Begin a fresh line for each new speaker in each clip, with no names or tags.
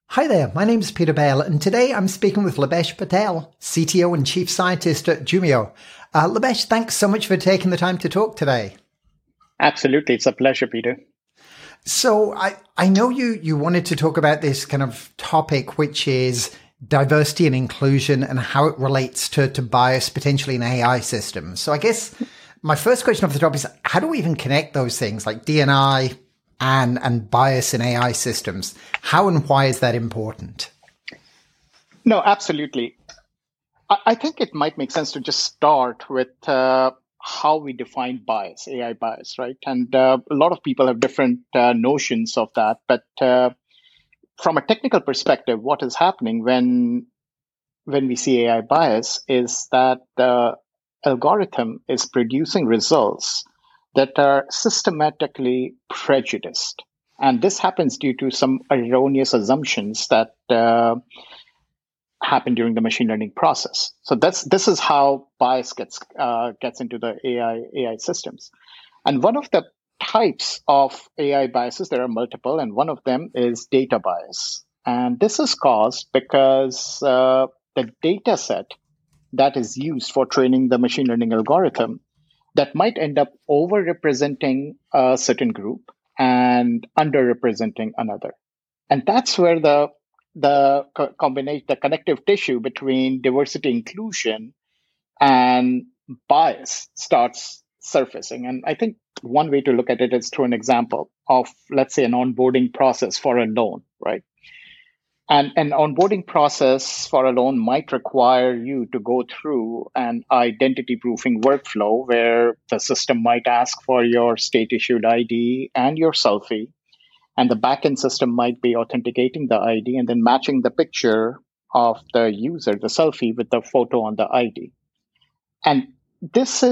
Hi there, my name is Peter Bale, and today I'm speaking with Labesh Patel, CTO and Chief Scientist at Jumio. Labesh, thanks so much for taking the time to talk today.
Absolutely. It's a pleasure, Peter.
So I know you wanted to talk about this kind of topic, which is diversity and inclusion and how it relates to bias potentially in AI systems. So I guess my first question off the top is, how do we even connect those things like D&I and bias in AI systems? How and why is that important?
No, absolutely. I think it might make sense to just start with how we define bias, AI bias, right? And a lot of people have different notions of that. But from a technical perspective, what is happening when we see AI bias is that the algorithm is producing results that are systematically prejudiced. And this happens due to some erroneous assumptions that happen during the machine learning process. So this is how bias gets into the AI systems. And one of the types of AI biases, there are multiple, and one of them is data bias. And this is caused because the data set that is used for training the machine learning algorithm that might end up overrepresenting a certain group and underrepresenting another. And that's where the connective tissue between diversity inclusion and bias starts surfacing. And I think one way to look at it is through an example of, let's say, an onboarding process for a loan, right? And an onboarding process for a loan might require you to go through an identity proofing workflow where the system might ask for your state issued ID and your selfie. And the backend system might be authenticating the ID and then matching the picture of the user, the selfie, with the photo on the ID. And this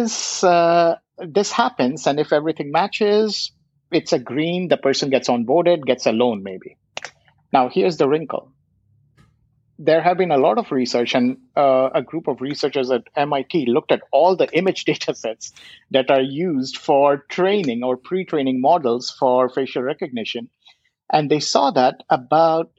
happens. And if everything matches, it's a green, the person gets onboarded, gets a loan maybe. Now, here's the wrinkle. There have been a lot of research, and a group of researchers at MIT looked at all the image data sets that are used for training or pre-training models for facial recognition. And they saw that about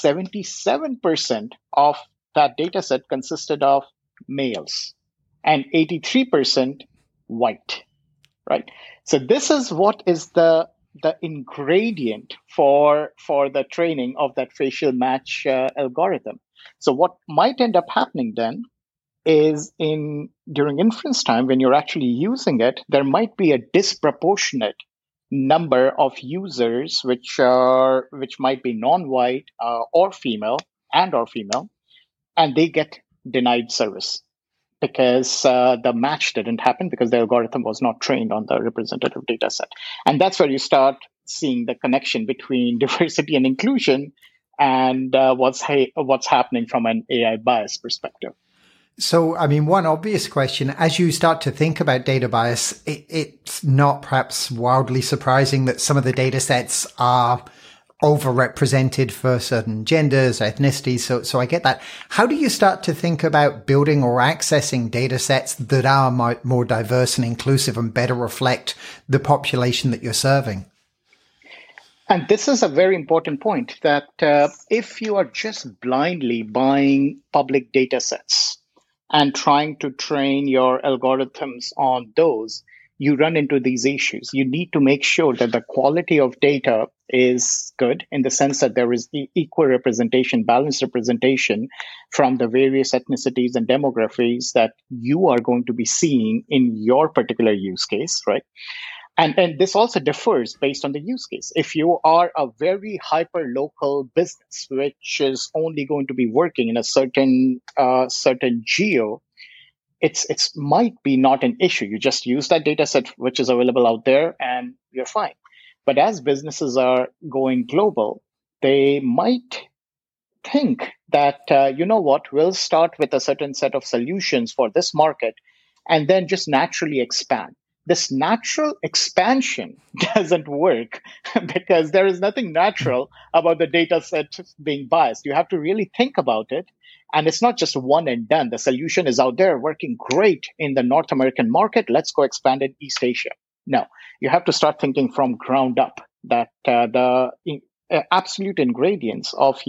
77% of that data set consisted of males and 83% white, right? So this is what is the ingredient for the training of that facial match algorithm. So what might end up happening then is during inference time, when you're actually using it, there might be a disproportionate number of users which might be non-white or female, and they get denied service because the match didn't happen because the algorithm was not trained on the representative data set. And that's where you start seeing the connection between diversity and inclusion and what's happening from an AI bias perspective.
So, I mean, one obvious question, as you start to think about data bias, it's not perhaps wildly surprising that some of the data sets are overrepresented for certain genders, ethnicities. So I get that. How do you start to think about building or accessing data sets that are more diverse and inclusive and better reflect the population that you're serving?
And this is a very important point that if you are just blindly buying public data sets and trying to train your algorithms on those, you run into these issues. You need to make sure that the quality of data is good in the sense that there is equal representation, balanced representation from the various ethnicities and demographies that you are going to be seeing in your particular use case, right? And this also differs based on the use case. If you are a very hyper local business, which is only going to be working in a certain geo, it's might be not an issue. You just use that data set which is available out there and you're fine. But as businesses are going global, they might think that, we'll start with a certain set of solutions for this market and then just naturally expand. This natural expansion doesn't work because there is nothing natural about the data set being biased. You have to really think about it. And it's not just one and done. The solution is out there working great in the North American market. Let's go expand in East Asia. No, you have to start thinking from ground up that absolute ingredients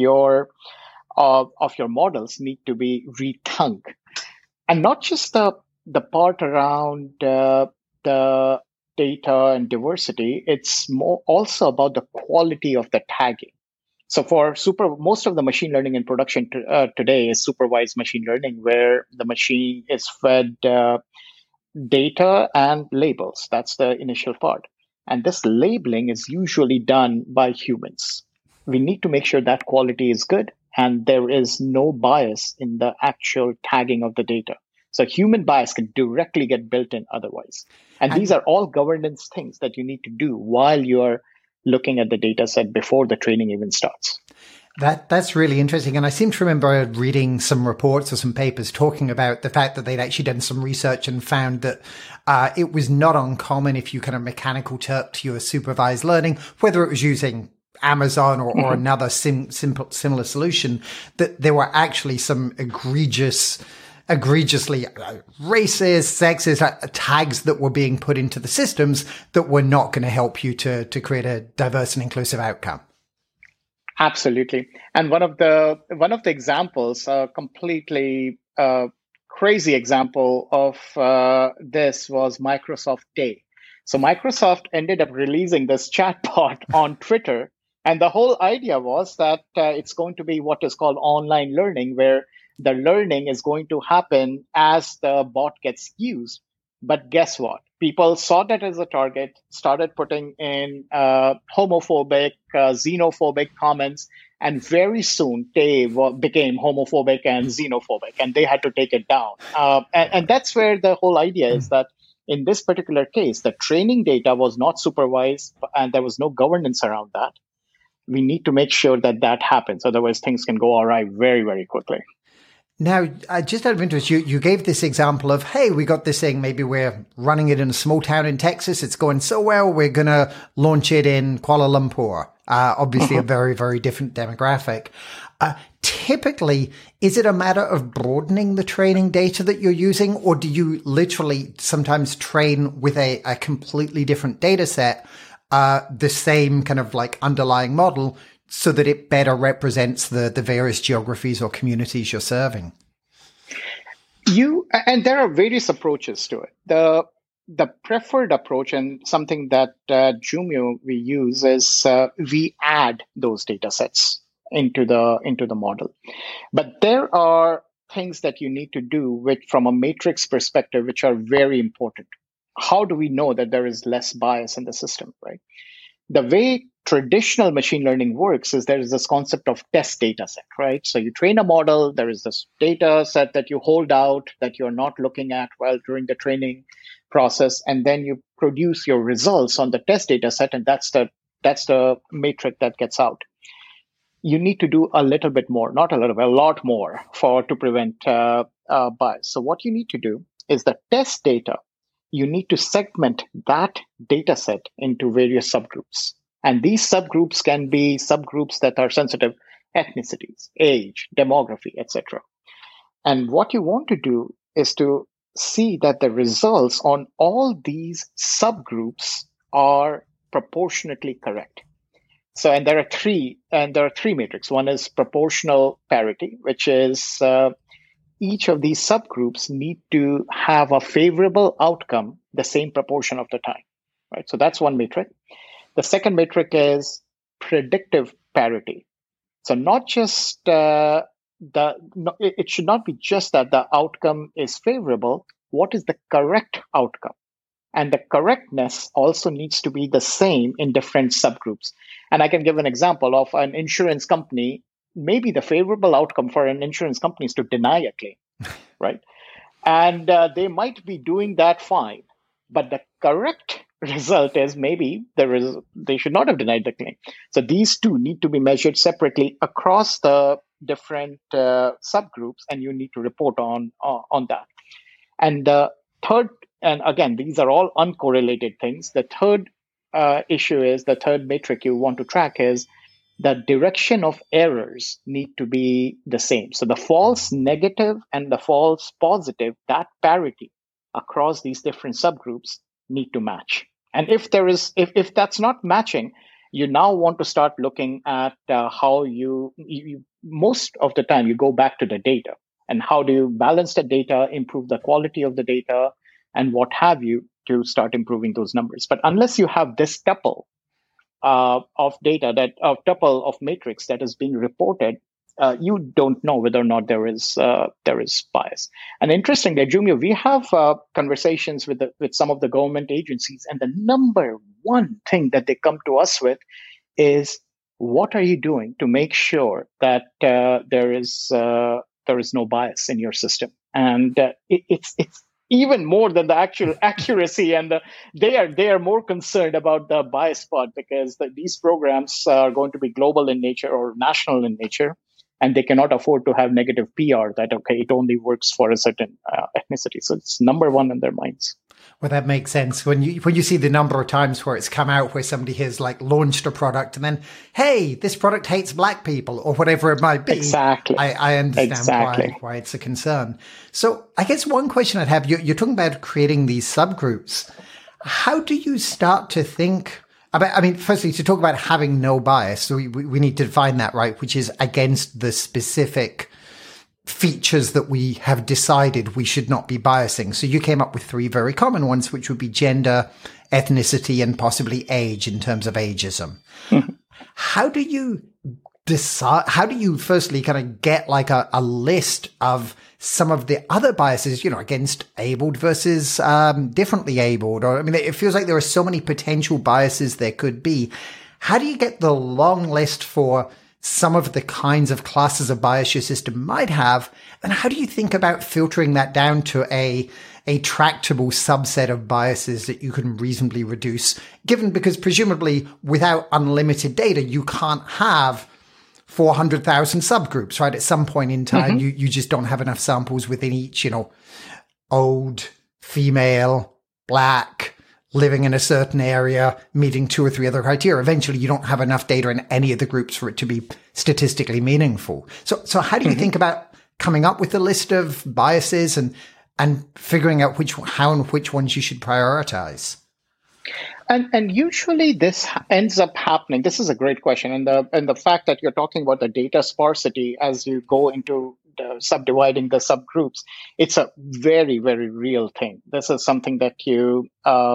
of your models need to be rethunk, and not just the part around the data and diversity. It's more also about the quality of the tagging. So most of the machine learning in production today is supervised machine learning, where the machine is fed data and labels. That's the initial part. And this labeling is usually done by humans. We need to make sure that quality is good and there is no bias in the actual tagging of the data. So human bias can directly get built in otherwise. And these are all governance things that you need to do while you're looking at the data set before the training even starts.
That's really interesting. And I seem to remember reading some reports or some papers talking about the fact that they'd actually done some research and found that it was not uncommon if you kind of mechanical Turk your supervised learning, whether it was using Amazon or another similar solution, that there were actually some egregiously racist, sexist tags that were being put into the systems that were not going to help you to create a diverse and inclusive outcome.
Absolutely. And one of the examples, a completely crazy example of this was Microsoft Day. So Microsoft ended up releasing this chatbot on Twitter. And the whole idea was that it's going to be what is called online learning, where the learning is going to happen as the bot gets used. But guess what? People saw that as a target, started putting in homophobic, xenophobic comments, and very soon they became homophobic and xenophobic, and they had to take it down. And that's where the whole idea is that in this particular case, the training data was not supervised, and there was no governance around that. We need to make sure that that happens. Otherwise, things can go awry very, very quickly.
Now, just out of interest, you gave this example of, hey, we got this thing. Maybe we're running it in a small town in Texas. It's going so well. We're going to launch it in Kuala Lumpur. Obviously a very, very different demographic. Typically, is it a matter of broadening the training data that you're using, or do you literally sometimes train with a completely different data set, the same kind of like underlying model, so that it better represents the various geographies or communities you're serving?
And there are various approaches to it. The preferred approach, and something that Jumio we use, is we add those data sets into the model. But there are things that you need to do which, from a matrix perspective, which are very important. How do we know that there is less bias in the system, right? The way traditional machine learning works is there is this concept of test data set, right? So you train a model, there is this data set that you hold out that you're not looking at while during the training process, and then you produce your results on the test data set, and that's the metric that gets out. You need to do a little bit more, not a little bit, a lot more to prevent bias. So what you need to do is the test data, you need to segment that data set into various subgroups. And these subgroups can be subgroups that are sensitive: ethnicities, age, demography, etc. And what you want to do is to see that the results on all these subgroups are proportionately correct. So, and there are three metrics. One is proportional parity, which is each of these subgroups need to have a favorable outcome the same proportion of the time, right? So that's one metric. The second metric is predictive parity. So not just it should not be just that the outcome is favorable. What is the correct outcome? And the correctness also needs to be the same in different subgroups. And I can give an example of an insurance company. Maybe the favorable outcome for an insurance company is to deny a claim, right? And they might be doing that fine, but the correct result is maybe they should not have denied the claim. So these two need to be measured separately across the different subgroups, and you need to report on that. And the third, and again, these are all uncorrelated things. The third issue is, the third metric you want to track is the direction of errors need to be the same. So the false negative and the false positive, that parity across these different subgroups need to match. And if that's not matching, you now want to start looking at how you most of the time you go back to the data and how do you balance the data, improve the quality of the data, and what have you to start improving those numbers. But unless you have this tuple of data, that of tuple of matrix that is being reported, you don't know whether or not there is bias. And interestingly, Jumio, we have conversations with some of the government agencies, and the number one thing that they come to us with is, what are you doing to make sure that there is no bias in your system? And it's even more than the actual accuracy, and they are more concerned about the bias part, because these programs are going to be global in nature or national in nature, and they cannot afford to have negative PR that, okay, it only works for a certain ethnicity. So it's number one in their minds.
Well, that makes sense. When you see the number of times where it's come out where somebody has like launched a product and then, hey, this product hates black people or whatever it might be.
Exactly.
I understand why it's a concern. So I guess one question I'd have, you're talking about creating these subgroups. How do you start to think about, I mean, firstly, to talk about having no bias, so we need to define that, right? Which is against the specific features that we have decided we should not be biasing. So you came up with 3 very common ones, which would be gender, ethnicity, and possibly age in terms of ageism. How do you decide, how do you firstly kind of get like a list of some of the other biases, against abled versus differently abled? Or, I mean, it feels like there are so many potential biases there could be. How do you get the long list for some of the kinds of classes of bias your system might have? And how do you think about filtering that down to a tractable subset of biases that you can reasonably reduce, because presumably without unlimited data, you can't have 400,000 subgroups, right? At some point in time, you just don't have enough samples within each, old, female, black, living in a certain area, meeting 2 or 3 other criteria. Eventually, you don't have enough data in any of the groups for it to be statistically meaningful. So how do you think about coming up with a list of biases and figuring out how and which ones you should prioritize?
And usually this ends up happening. This is a great question. And the fact that you're talking about the data sparsity as you go into subdividing the subgroups, it's a very, very real thing. This is something that you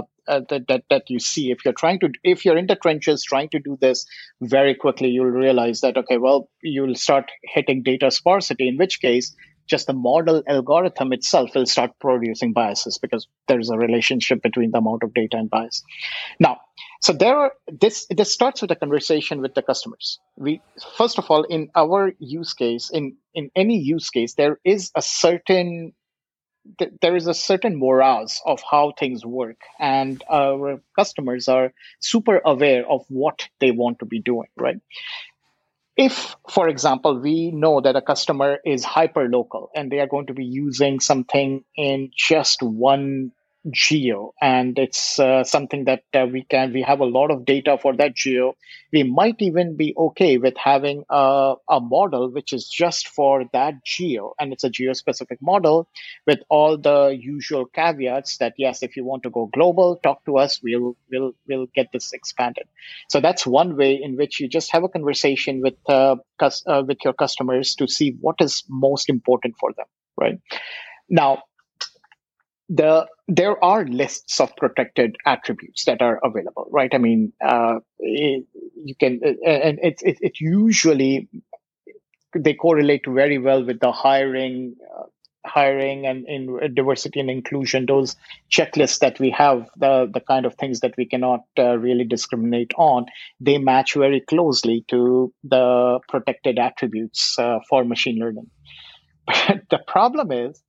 that you see if you're in the trenches trying to do this very quickly. You'll realize that, okay, well, you'll start hitting data sparsity, in which case just the model algorithm itself will start producing biases, because there's a relationship between the amount of data and bias. Now, so this starts with a conversation with the customers. First of all, in our use case, in any use case, there is a certain morals of how things work, and our customers are super aware of what they want to be doing, right? If, for example, we know that a customer is hyper local and they are going to be using something in just one geo, and it's something that we have a lot of data for that geo, we might even be okay with having a model which is just for that geo, and it's a geo-specific model with all the usual caveats that, yes, if you want to go global, talk to us, we'll get this expanded. So that's one way in which you just have a conversation with your customers to see what is most important for them, right? Now, there are lists of protected attributes that are available, right? I mean, you can, and it usually, they correlate very well with the hiring and in diversity and inclusion, those checklists that we have, the kind of things that we cannot really discriminate on, they match very closely to the protected attributes for machine learning. But the problem is,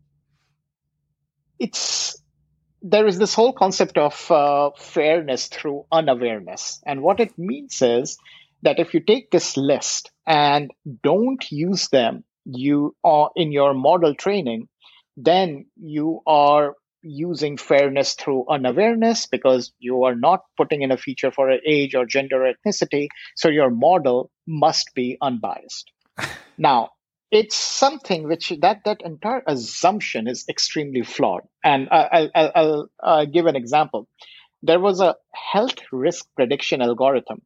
there is this whole concept of fairness through unawareness. And what it means is that if you take this list and don't use them in your model training, then you are using fairness through unawareness, because you are not putting in a feature for an age or gender or ethnicity. So your model must be unbiased. Now, it's something which that entire assumption is extremely flawed. And I'll give an example. there was a health risk prediction algorithm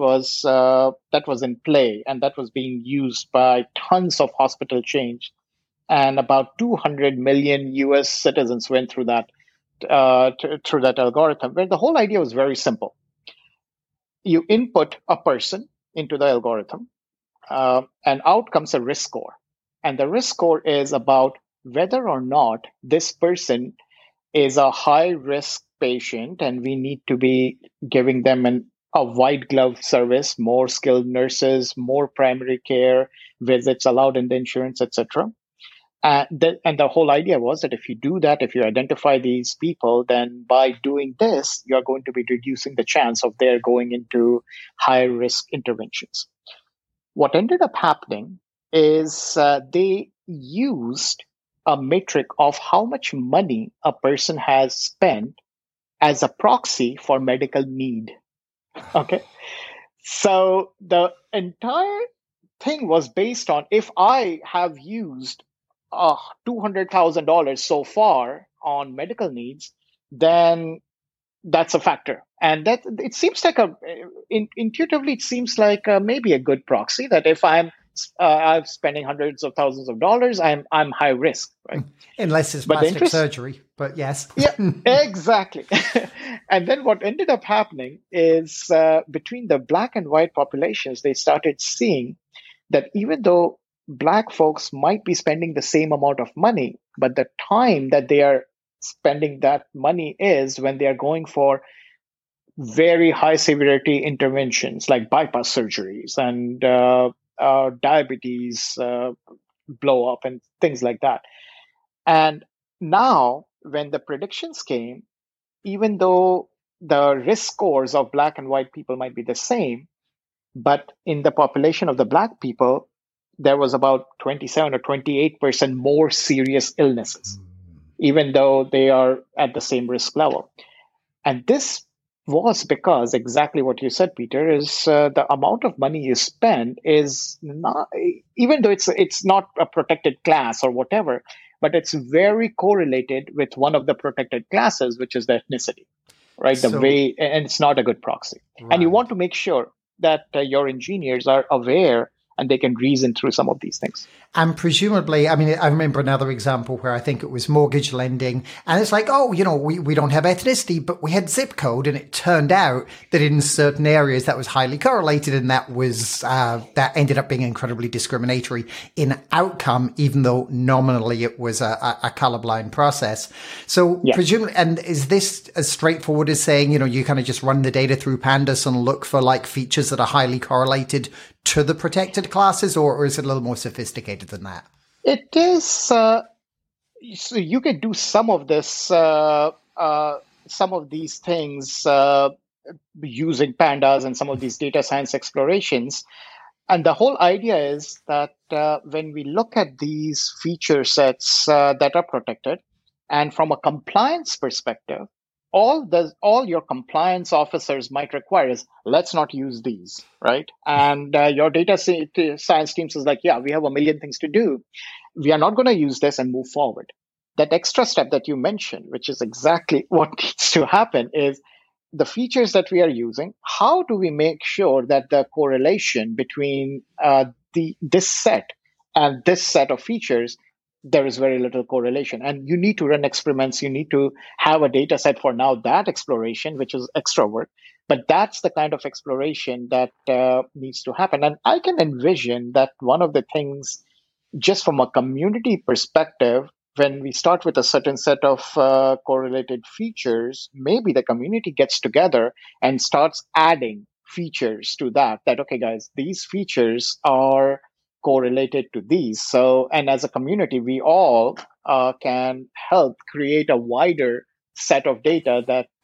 that was in play, and that was being used by tons of hospital chains, and about 200 million US citizens went through that through that algorithm, where the whole idea was very simple. You input a person into the algorithm, and out comes a risk score. And the risk score is about whether or not this person is a high risk patient, and we need to be giving them a white glove service, more skilled nurses, more primary care visits allowed in the insurance, etc. And the whole idea was that if you do that, if you identify these people, then by doing this, you're going to be reducing the chance of their going into high risk interventions. What ended up happening is they used a metric of how much money a person has spent as a proxy for medical need. Okay. So the entire thing was based on, if I have used $200,000 so far on medical needs, then that's a factor. And that it seems like intuitively, it seems like maybe a good proxy that if I'm spending hundreds of thousands of dollars, I'm high risk, right?
Unless it's plastic surgery, but yes.
Yeah, exactly. And then what ended up happening is between the black and white populations, they started seeing that even though black folks might be spending the same amount of money, but the time that they are spending that money is when they are going for very high severity interventions like bypass surgeries and diabetes blow up and things like that. And now when the predictions came, even though the risk scores of black and white people might be the same, but in the population of the black people, there was about 27 or 28% more serious illnesses, even though they are at the same risk level. And this was because exactly what you said, Peter, is the amount of money you spend is not, even though it's not a protected class or whatever, but it's very correlated with one of the protected classes, which is the ethnicity, right? And it's not a good proxy. Right. And you want to make sure that your engineers are aware and they can reason through some of these things.
And presumably, I mean, I remember another example where I think it was mortgage lending, and it's like, oh, you know, we don't have ethnicity, but we had zip code, and it turned out that in certain areas that was highly correlated, and that was that ended up being incredibly discriminatory in outcome, even though nominally it was a colorblind process. So presumably, and is this as straightforward as saying, you know, you kind of just run the data through Pandas and look for like features that are highly correlated to the protected classes, or is it a little more sophisticated than that?
It is. So you can do some of this, some of these things using Pandas and some of these data science explorations. And the whole idea is that when we look at these feature sets that are protected, and from a compliance perspective, all your compliance officers might require is, let's not use these, right? And your data science team is like, yeah, we have a million things to do. We are not going to use this and move forward. That extra step that you mentioned, which is exactly what needs to happen, is the features that we are using. How do we make sure that the correlation between this set and this set of features, there is very little correlation, and you need to run experiments. You need to have a data set for now that exploration, which is extra work, but that's the kind of exploration that needs to happen. And I can envision that one of the things, just from a community perspective, when we start with a certain set of correlated features, maybe the community gets together and starts adding features to that, okay, guys, these features are correlated to these. So, and as a community, we all can help create a wider set of data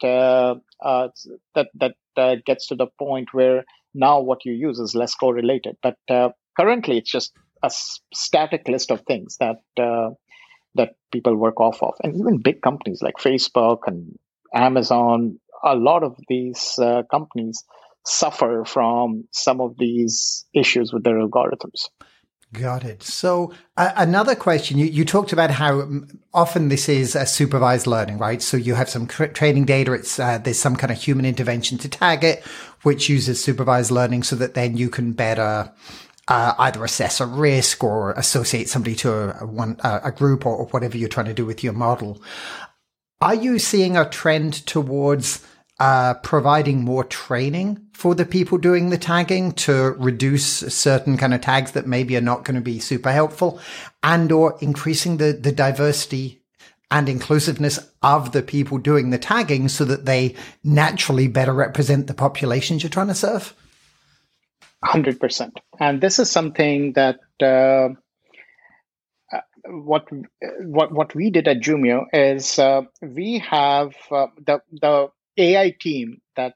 that gets to the point where now what you use is less correlated. But currently, it's just a static list of things that people work off of. And even big companies like Facebook and Amazon, a lot of these companies suffer from some of these issues with their algorithms.
Got it. So another question, you talked about how often this is a supervised learning, right? So you have some training data. It's there's some kind of human intervention to tag it, which uses supervised learning so that then you can better either assess a risk or associate somebody to a group or whatever you're trying to do with your model. Are you seeing a trend towards providing more training for the people doing the tagging to reduce certain kind of tags that maybe are not going to be super helpful, and or increasing the diversity and inclusiveness of the people doing the tagging so that they naturally better represent the populations you're trying to serve?
100%. And this is something that what we did at Jumio is we have the AI team that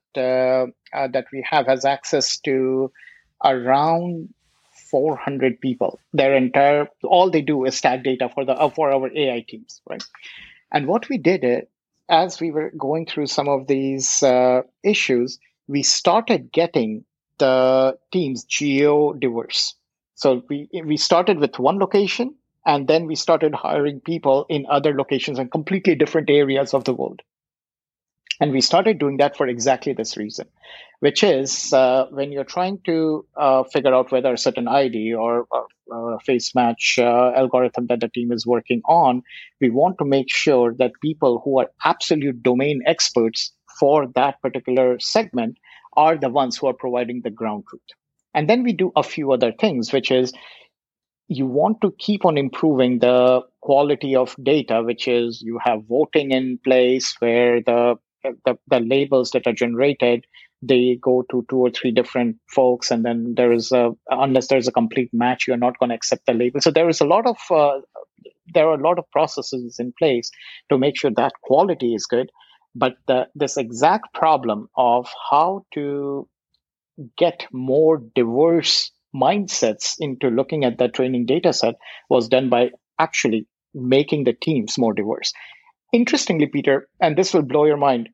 we have has access to around 400 people. All they do is tag data for our AI teams, right? And what we did is, as we were going through some of these issues, we started getting the teams geo diverse. So we started with one location, and then we started hiring people in other locations and completely different areas of the world. And we started doing that for exactly this reason, which is when you're trying to figure out whether a certain ID or a face match algorithm that the team is working on, we want to make sure that people who are absolute domain experts for that particular segment are the ones who are providing the ground truth. And then we do a few other things, which is you want to keep on improving the quality of data, which is you have voting in place where the labels that are generated, they go to 2 or 3 different folks, and then unless there's a complete match, you're not going to accept the label. So there are a lot of processes in place to make sure that quality is good. But this exact problem of how to get more diverse mindsets into looking at that training data set was done by actually making the teams more diverse. Interestingly, Peter, and this will blow your mind,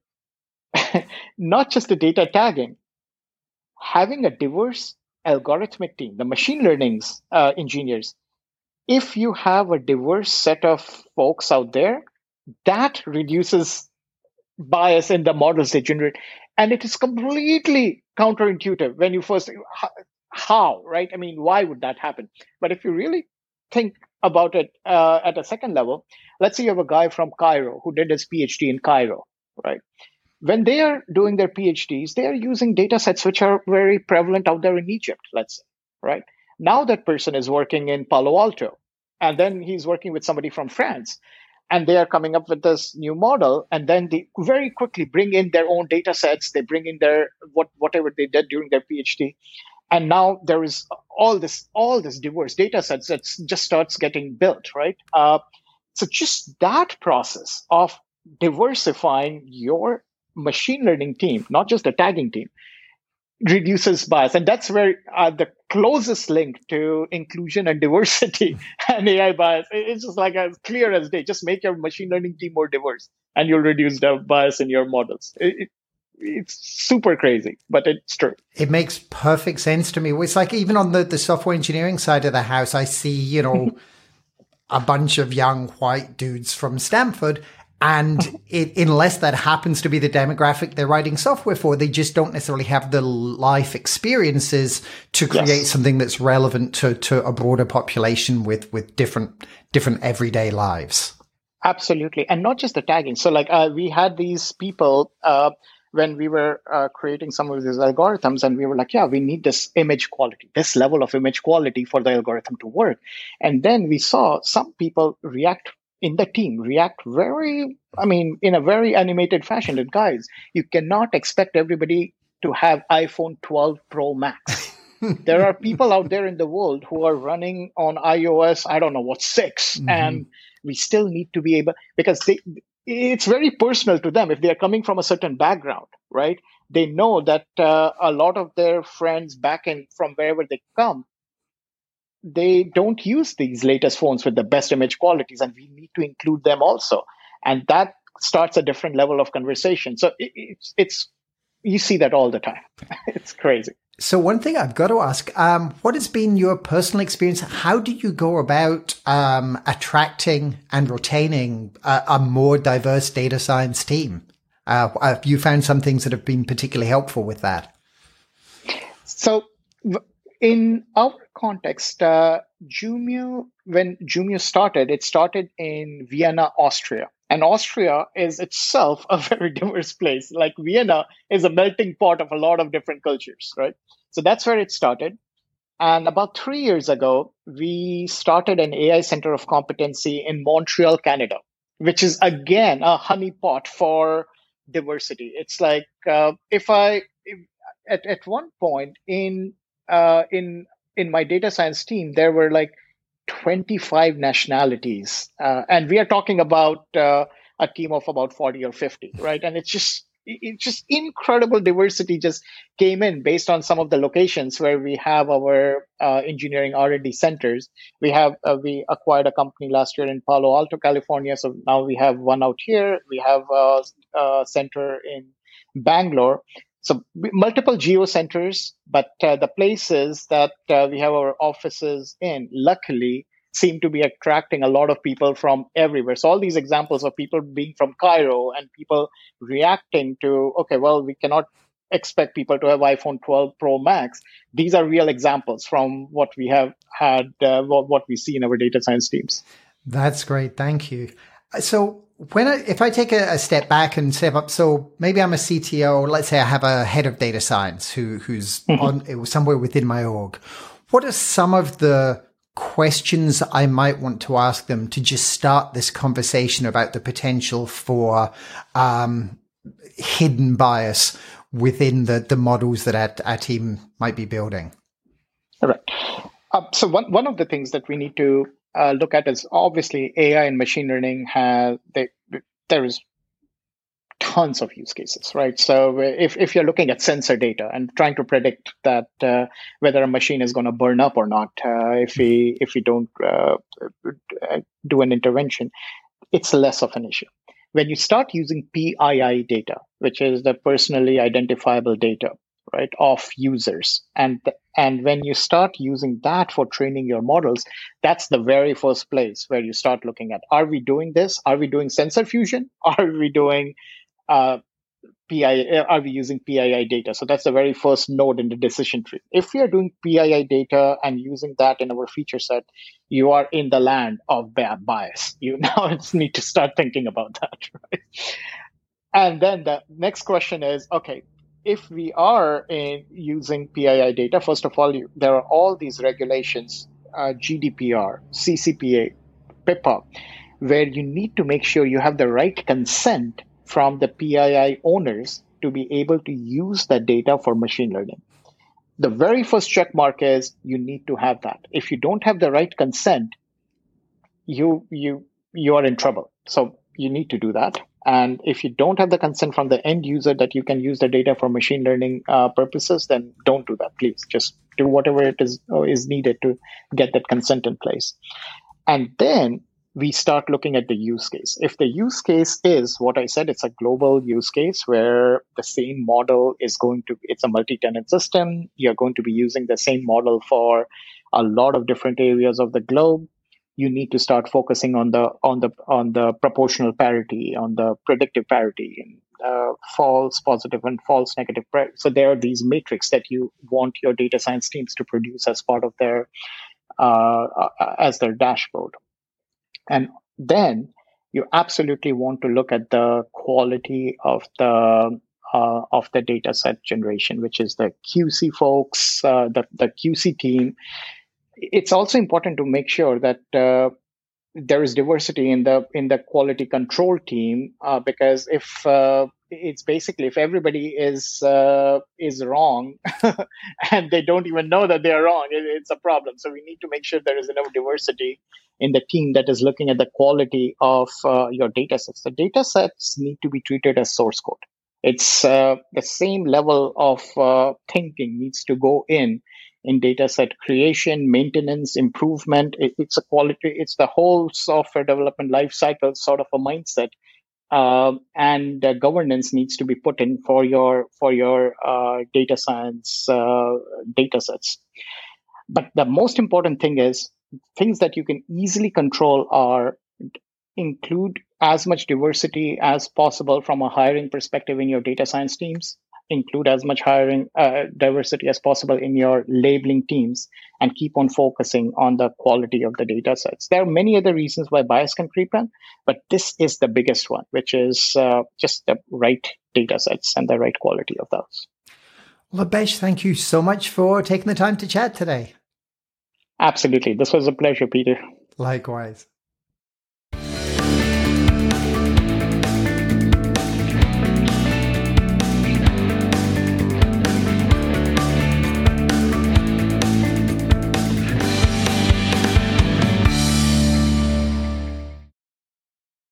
not just the data tagging, having a diverse algorithmic team, the machine learning engineers, if you have a diverse set of folks out there, that reduces bias in the models they generate. And it is completely counterintuitive when you first, how, right? I mean, why would that happen? But if you really think about it at a second level, let's say you have a guy from Cairo who did his PhD in Cairo, right? When they are doing their PhDs, they are using data sets which are very prevalent out there in Egypt, let's say, right? Now that person is working in Palo Alto, and then he's working with somebody from France, and they are coming up with this new model, and then they very quickly bring in their own data sets. They bring in their whatever they did during their PhD. And now there is all this diverse data sets that just starts getting built, right? So just that process of diversifying your machine learning team, not just the tagging team, reduces bias. And that's where the closest link to inclusion and diversity and AI bias, it's just like as clear as day. Just make your machine learning team more diverse and you'll reduce the bias in your models. It's super crazy, but it's true.
It makes perfect sense to me. It's like even on the software engineering side of the house, I see, a bunch of young white dudes from Stanford. And unless that happens to be the demographic they're writing software for, they just don't necessarily have the life experiences to create something that's relevant to a broader population with different everyday lives.
Absolutely. And not just the tagging. So we had these people when we were creating some of these algorithms, and we were like, we need this image quality, this level of image quality for the algorithm to work. And then we saw some people react in the team in a very animated fashion. And guys, you cannot expect everybody to have iPhone 12 Pro Max. There are people out there in the world who are running on iOS, 6, and we still need to be able, because it's very personal to them. If they are coming from a certain background, right? They know that a lot of their friends from wherever they come, they don't use these latest phones with the best image qualities, and we need to include them also. And that starts a different level of conversation. So it's you see that all the time. It's crazy.
So one thing I've got to ask, what has been your personal experience? How do you go about attracting and retaining a more diverse data science team? Have you found some things that have been particularly helpful with that?
So in our context, Jumio, when Jumio started, it started in Vienna, Austria. And Austria is itself a very diverse place. Like Vienna is a melting pot of a lot of different cultures, right? So that's where it started. And about 3 years ago, we started an AI Center of Competency in Montreal, Canada, which is again a honeypot for diversity. It's like at one point in my data science team, there were like 25 nationalities, and we are talking about a team of about 40 or 50, right? And it's just incredible diversity just came in based on some of the locations where we have our engineering R&D centers. We acquired a company last year in Palo Alto, California, so now we have one out here. We have a center in Bangalore. So multiple geo centers, but the places that we have our offices in, luckily, seem to be attracting a lot of people from everywhere. So all these examples of people being from Cairo and people reacting to, okay, well, we cannot expect people to have iPhone 12 Pro Max. These are real examples from what we have had, what we see in our data science teams.
That's great. Thank you. So if I take a step back and step up, so maybe I'm a CTO, let's say I have a head of data science who's on somewhere within my org. What are some of the questions I might want to ask them to just start this conversation about the potential for hidden bias within the models that our team might be building?
All right. So one of the things that we need to look at is obviously AI and machine learning there is tons of use cases, right? So if you're looking at sensor data and trying to predict that whether a machine is going to burn up or not, if we don't do an intervention, it's less of an issue. When you start using PII data, which is the personally identifiable data, right, of users, and when you start using that for training your models, that's the very first place where you start looking at: are we doing this? Are we doing sensor fusion? Are we doing PII? Are we using PII data? So that's the very first node in the decision tree. If we are doing PII data and using that in our feature set, you are in the land of bias. You now need to start thinking about that, right? And then the next question is, okay, if we are using PII data, first of all, there are all these regulations, GDPR, CCPA, PIPA, where you need to make sure you have the right consent from the PII owners to be able to use that data for machine learning. The very first check mark is you need to have that. If you don't have the right consent, you are in trouble. So you need to do that. And if you don't have the consent from the end user that you can use the data for machine learning purposes, then don't do that. Please just do whatever it is needed to get that consent in place. And then we start looking at the use case. If the use case is what I said, it's a global use case where the same model it's a multi-tenant system. You're going to be using the same model for a lot of different areas of the globe. You need to start focusing on the proportional parity, on the predictive parity, and false positive and false negative. So there are these metrics that you want your data science teams to produce as part of their dashboard. And then you absolutely want to look at the quality of the data set generation, which is the QC folks, the QC team. It's also important to make sure that there is diversity in the quality control team, because if everybody is wrong and they don't even know that they are wrong, it's a problem. So we need to make sure there is enough diversity in the team that is looking at the quality of your data sets. The data sets need to be treated as source code. It's the same level of thinking needs to go in data set creation, maintenance, improvement. It's the whole software development life cycle sort of a mindset and governance needs to be put in for your data science data sets. But the most important thing is things that you can easily control are include as much diversity as possible from a hiring perspective in your data science teams, include as much hiring diversity as possible in your labeling teams, and keep on focusing on the quality of the data sets. There are many other reasons why bias can creep in, but this is the biggest one, which is just the right data sets and the right quality of those.
Labesh, thank you so much for taking the time to chat today.
Absolutely. This was a pleasure, Peter.
Likewise.